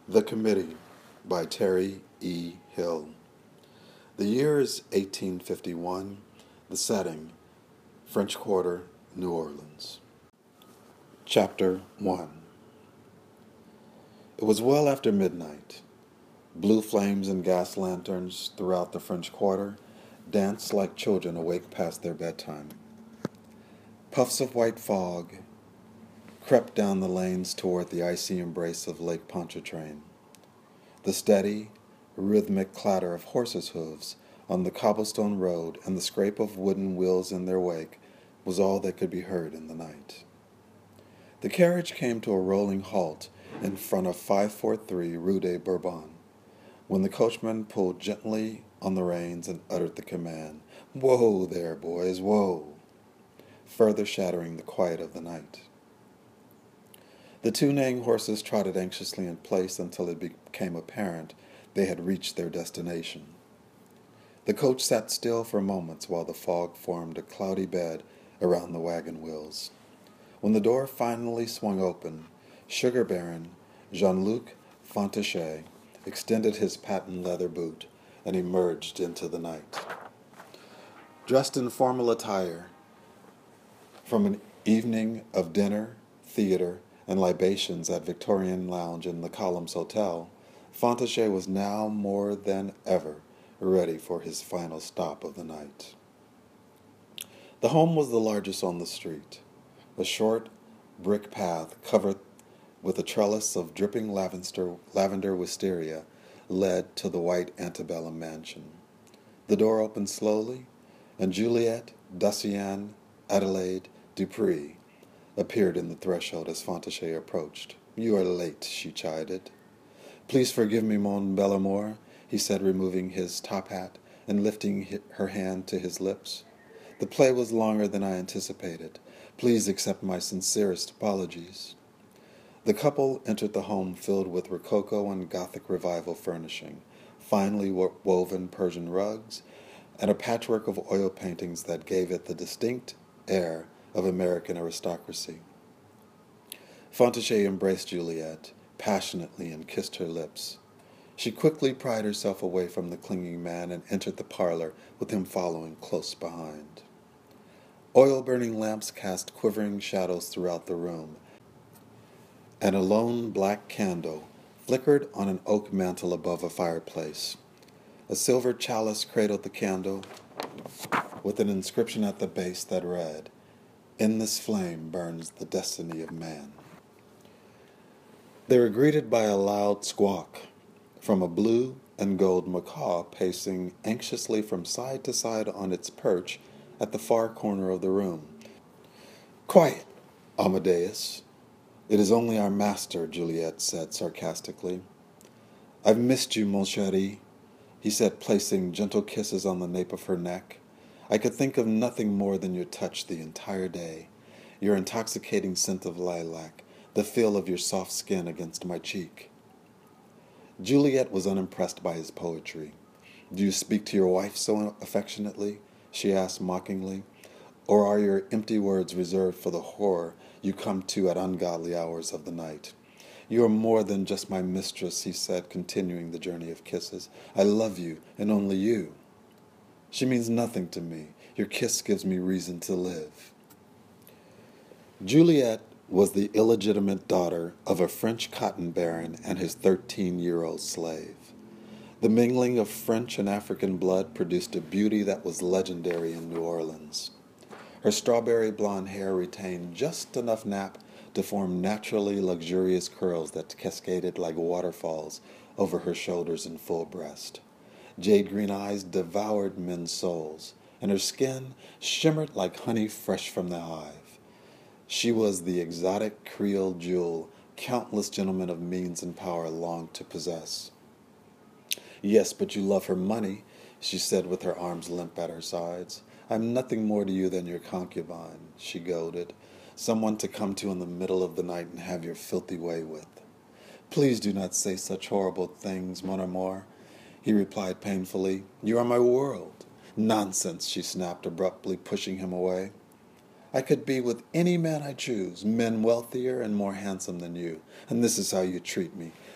The Committee by Terry E. Hill. The year is 1851. The setting, French Quarter, New Orleans. Chapter 1. It was well after midnight. Blue flames and gas lanterns throughout the French Quarter danced like children awake past their bedtime. Puffs of white fog crept down the lanes toward the icy embrace of Lake Pontchartrain. The steady, rhythmic clatter of horses' hooves on the cobblestone road and the scrape of wooden wheels in their wake was all that could be heard in the night. The carriage came to a rolling halt in front of 543 Rue de Bourbon, when the coachman pulled gently on the reins and uttered the command, "Whoa there, boys, whoa," further shattering the quiet of the night. The two neighing horses trotted anxiously in place until it became apparent they had reached their destination. The coach sat still for moments while the fog formed a cloudy bed around the wagon wheels. When the door finally swung open, Sugar Baron Jean-Luc Fontechet extended his patent leather boot and emerged into the night. Dressed in formal attire from an evening of dinner, theater, and libations at Victorian Lounge in the Columns Hotel, Fontechet was now more than ever ready for his final stop of the night. The home was the largest on the street. A short brick path covered with a trellis of dripping lavender wisteria led to the white antebellum mansion. The door opened slowly, and Juliette Dacian Adelaide Dupree appeared in the threshold as Fontechet approached. "You are late," she chided. "Please forgive me, mon bel amour," he said, removing his top hat and lifting her hand to his lips. "The play was longer than I anticipated. Please accept my sincerest apologies." The couple entered the home filled with Rococo and Gothic Revival furnishing, finely woven Persian rugs, and a patchwork of oil paintings that gave it the distinct air of American aristocracy. Fontechet embraced Juliette passionately and kissed her lips. She quickly pried herself away from the clinging man and entered the parlor with him following close behind. Oil-burning lamps cast quivering shadows throughout the room, and a lone black candle flickered on an oak mantel above a fireplace. A silver chalice cradled the candle with an inscription at the base that read, "In this flame burns the destiny of man." They were greeted by a loud squawk from a blue and gold macaw pacing anxiously from side to side on its perch at the far corner of the room. "Quiet, Amadeus. It is only our master," Juliette said sarcastically. "I've missed you, mon chéri," he said, placing gentle kisses on the nape of her neck. "I could think of nothing more than your touch the entire day, your intoxicating scent of lilac, the feel of your soft skin against my cheek." Juliette was unimpressed by his poetry. "Do you speak to your wife so affectionately?" she asked mockingly. "Or are your empty words reserved for the horror you come to at ungodly hours of the night?" "You are more than just my mistress," he said, continuing the journey of kisses. "I love you, and only you." "She means nothing to me. Your kiss gives me reason to live." Juliette was the illegitimate daughter of a French cotton baron and his 13-year-old slave. The mingling of French and African blood produced a beauty that was legendary in New Orleans. Her strawberry blonde hair retained just enough nap to form naturally luxurious curls that cascaded like waterfalls over her shoulders and full breast. Jade green eyes devoured men's souls, and her skin shimmered like honey fresh from the hive. She was the exotic Creole jewel countless gentlemen of means and power longed to possess. "Yes, but you love her money," she said with her arms limp at her sides. "I'm nothing more to you than your concubine," she goaded, "someone to come to in the middle of the night and have your filthy way with." "Please do not say such horrible things, mon amour," he replied painfully. "You are my world." "Nonsense," she snapped abruptly, pushing him away. "I could be with any man I choose, men wealthier and more handsome than you, and this is how you treat me.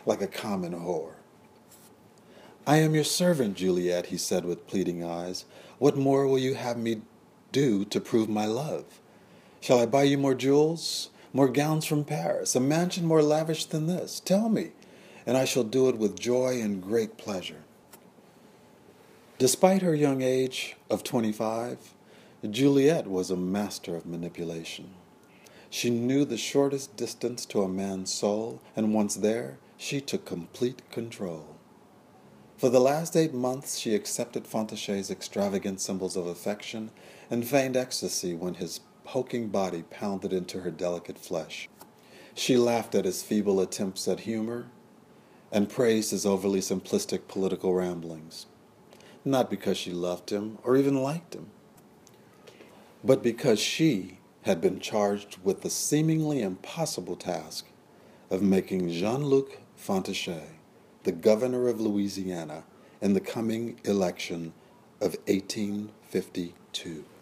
like a common whore. I am your servant, Juliet, he said with pleading eyes. What more will you have me do to prove my love? Shall I buy you more jewels, more gowns from Paris, a mansion more lavish than this? Tell me, and I shall do it with joy and great pleasure. Despite her young age of 25, Juliet was a master of manipulation. She knew the shortest distance to a man's soul, and once there, she took complete control. For the last 8 months, she accepted Fonteché's extravagant symbols of affection and feigned ecstasy when his poking body pounded into her delicate flesh. She laughed at his feeble attempts at humor and praised his overly simplistic political ramblings, not because she loved him or even liked him, but because she had been charged with the seemingly impossible task of making Jean-Luc Fontechay the governor of Louisiana in the coming election of 1852.